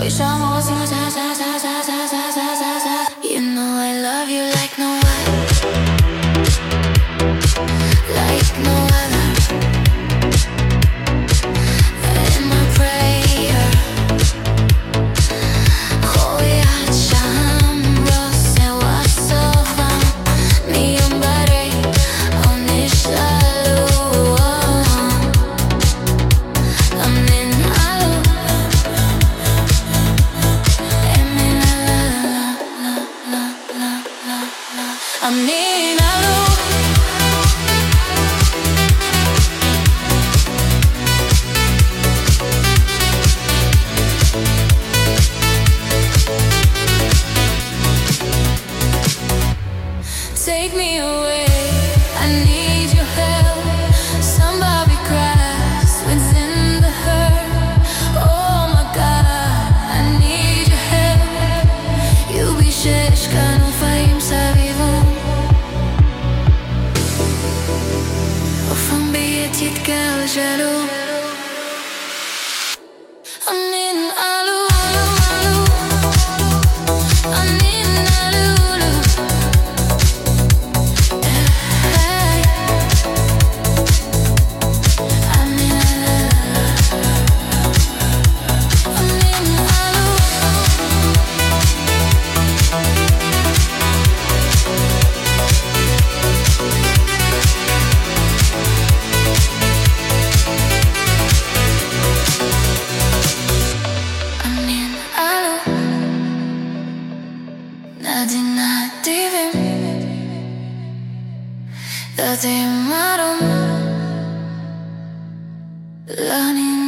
You know I love you like no other, like no other. In my prayer, hoiachambro se łasowa miją bary, oni szlalu. I'm in alu, I'm in alu. Take me away, I need your help. Somebody cries within the hurt. Oh my God, I need your help. Lubisz kanał twoim zawiewą. Ofan bietit galżalu. I'm in alu, alu, alu. I'm in alu. Dati marom, lani